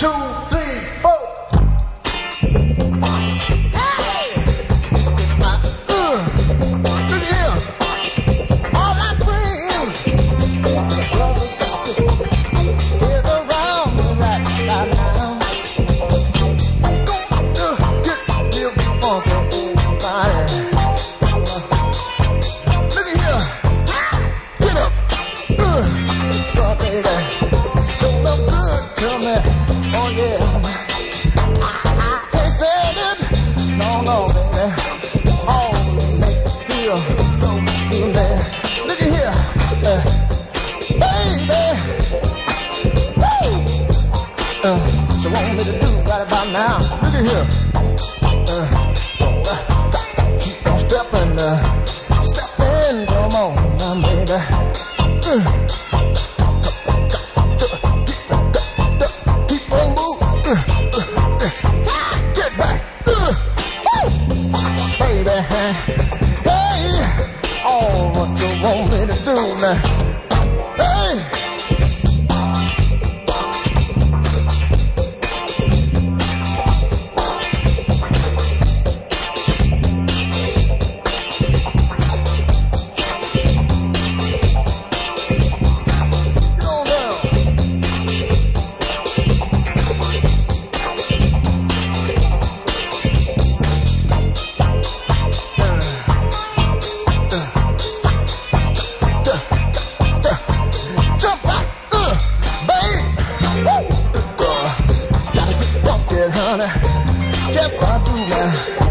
So want me to do right about now. Look at here. Keep on stepping, stepping. Come on now, baby. Keep on moving. Get back. Baby. Hey. Oh, what you want me to do now? Hey. Yes, I do now.